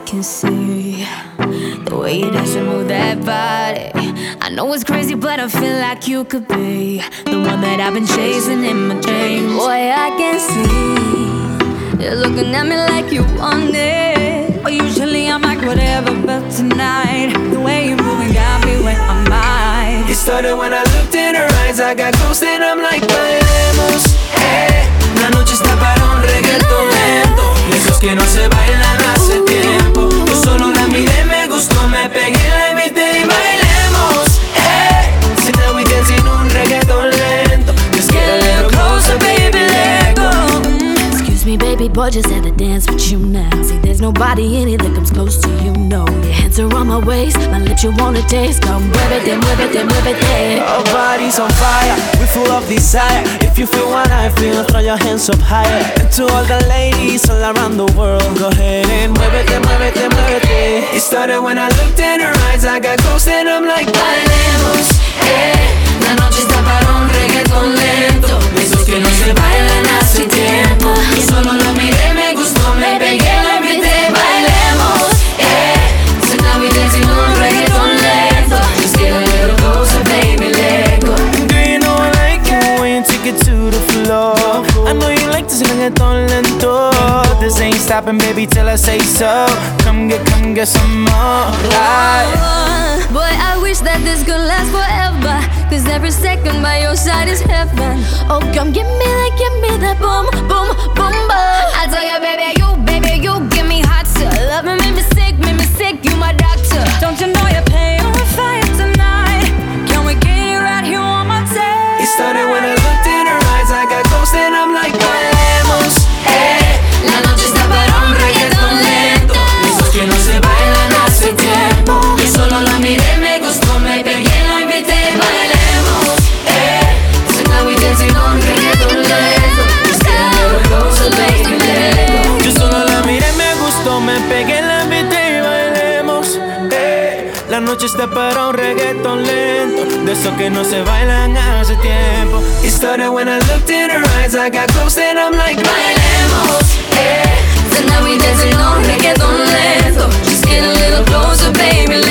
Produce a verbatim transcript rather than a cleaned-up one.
can see the way you dance and move that body. I know it's crazy, but I feel like you could be the one that I've been chasing in my dreams. Boy, I can see you're looking at me like you want it. But usually I'm like whatever, but tonight the way you're moving got me where I'm at. It started when I looked in her eyes. I got close and I'm like, bailemos, eh. La noche está para un reggaeton lento, esos que no se bailan hace tiempo. Yo solo la miré, me gustó, me pegué, la invité y bailemos, eh. So now we dancing un reggaeton lento. Just get a little closer, baby, let go. mm, Excuse me, baby boy, just had to dance with you now. See, there's nobody in it that comes close to you, no. Your hands are on my waist, my lips you wanna taste. Come muévete, muévete, muévete. Our bodies on fire, we full of desire. If you feel what I feel, throw your hands up higher. And to all the ladies all around the world, go ahead and muévete, muévete, muévete. It started when I looked in her eyes. I got close and I'm like, bailemos, eh. La noche está para un reggaeton lento, esos que no se bailan hace tiempo. Yo solo lo miré, me gustó, me pegué, la invité, bailemos, eh. So now we dancing un reggaeton lento. Just get a little closer, baby, let go. Do you know I like it when you take it to the floor? I know you like this reggaeton lento. This ain't stopping, baby, till I say so. Come get, come get some more. Oh, boy, I wish that this could last forever, cause every second by your side is heaven. Oh, come give me that, give me that boom, boom, boom, boom. I tell you, baby, you, baby, you give me hot too. Love me, make me sick, make me sick, you my doctor. Don't you know you're paying on fire tonight? Can we get it right here on my tape? It started when I looked in her eyes. I got close and I'm like, bailemos, eh. La noche está para un reggaeton lento, esos que no se bailan hace tiempo. Yo solo la miré, me gustó, me pegué, la invité, bailemos, eh. So now we dancing on reggaeton lento. Just get a little closer, baby, let go. Yo solo la miré, me gustó, me pegué, la invité y bailemos, eh. La noche está para un reggaeton lento, de esos que no se bailan hace tiempo. It started when I looked in her eyes. I got close and I'm like, bailemos, eh. So now we dancing on reggaeton lento. Just get a little closer, baby.